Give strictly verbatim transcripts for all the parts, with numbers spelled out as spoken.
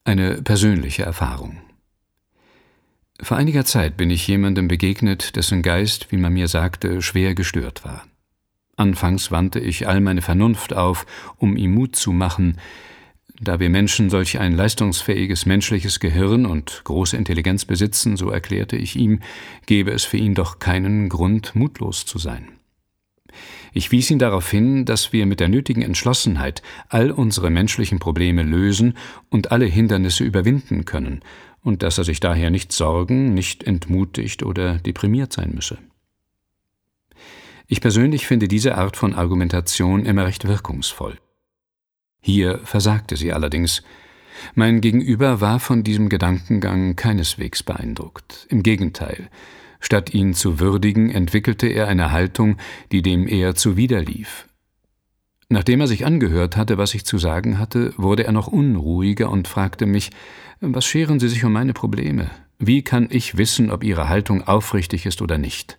Eine persönliche Erfahrung. Vor einiger Zeit bin ich jemandem begegnet, dessen Geist, wie man mir sagte, schwer gestört war. Anfangs wandte ich all meine Vernunft auf, um ihm Mut zu machen. Da wir Menschen solch ein leistungsfähiges menschliches Gehirn und große Intelligenz besitzen, so erklärte ich ihm, gebe es für ihn doch keinen Grund, mutlos zu sein. Ich wies ihn darauf hin, dass wir mit der nötigen Entschlossenheit all unsere menschlichen Probleme lösen und alle Hindernisse überwinden können und dass er sich daher nicht sorgen, nicht entmutigt oder deprimiert sein müsse. Ich persönlich finde diese Art von Argumentation immer recht wirkungsvoll. Hier versagte sie allerdings. Mein Gegenüber war von diesem Gedankengang keineswegs beeindruckt. Im Gegenteil. Statt ihn zu würdigen, entwickelte er eine Haltung, die dem eher zuwiderlief. Nachdem er sich angehört hatte, was ich zu sagen hatte, wurde er noch unruhiger und fragte mich, was scheren Sie sich um meine Probleme? Wie kann ich wissen, ob Ihre Haltung aufrichtig ist oder nicht?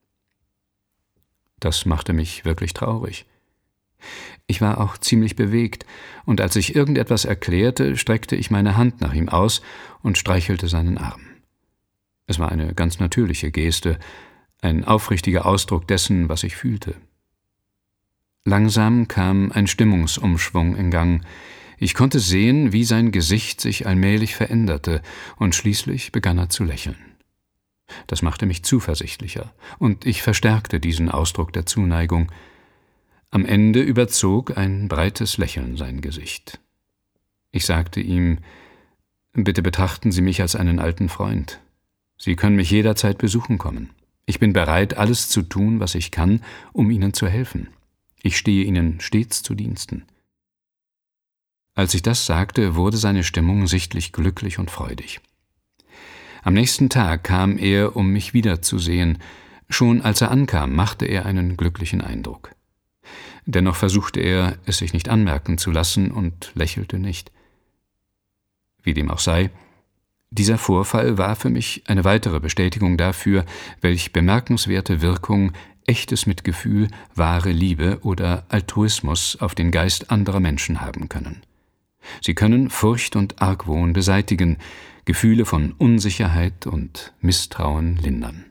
Das machte mich wirklich traurig. Ich war auch ziemlich bewegt, und als ich irgendetwas erklärte, streckte ich meine Hand nach ihm aus und streichelte seinen Arm. Es war eine ganz natürliche Geste, ein aufrichtiger Ausdruck dessen, was ich fühlte. Langsam kam ein Stimmungsumschwung in Gang. Ich konnte sehen, wie sein Gesicht sich allmählich veränderte, und schließlich begann er zu lächeln. Das machte mich zuversichtlicher, und ich verstärkte diesen Ausdruck der Zuneigung. Am Ende überzog ein breites Lächeln sein Gesicht. Ich sagte ihm, »Bitte betrachten Sie mich als einen alten Freund. Sie können mich jederzeit besuchen kommen. Ich bin bereit, alles zu tun, was ich kann, um Ihnen zu helfen. Ich stehe Ihnen stets zu Diensten.« Als ich das sagte, wurde seine Stimmung sichtlich glücklich und freudig. Am nächsten Tag kam er, um mich wiederzusehen. Schon als er ankam, machte er einen glücklichen Eindruck. Dennoch versuchte er, es sich nicht anmerken zu lassen und lächelte nicht. Wie dem auch sei, dieser Vorfall war für mich eine weitere Bestätigung dafür, welch bemerkenswerte Wirkung echtes Mitgefühl, wahre Liebe oder Altruismus auf den Geist anderer Menschen haben können. Sie können Furcht und Argwohn beseitigen, Gefühle von Unsicherheit und Misstrauen lindern.